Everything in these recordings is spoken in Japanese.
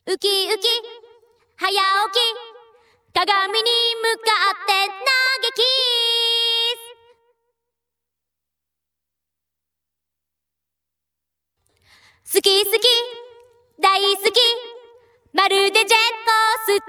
ウキウキ早起き鏡に向かって嘆き好き好き大好きまるでジェットスターみたいね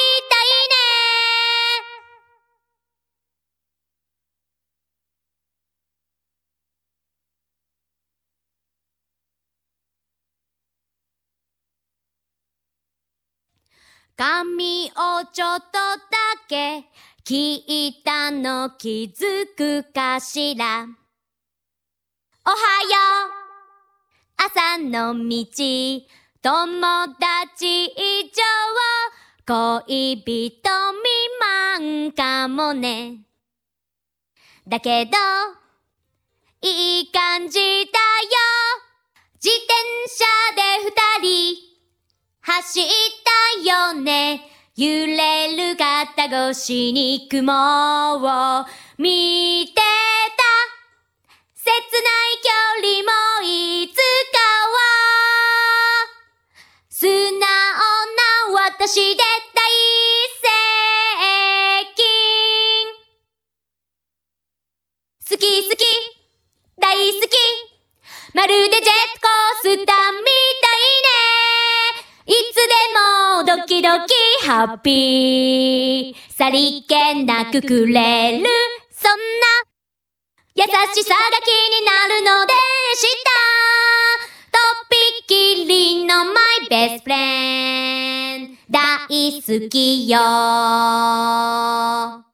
髪をちょっとだけ切ったの気づくかしらおはよう朝の道友達以上恋人未満かもねだけどいい感じだよ自転車で二人走ったよね揺れる肩越しに雲を見てた切ない距離もいつかは素直な私で大接近好き好き大好きまるでジェットコースターみたいねいつでもドキドキハッピーさりげなくくれるそんな優しさが気になるのでしたとびきりのマイベストフレンド大好きよ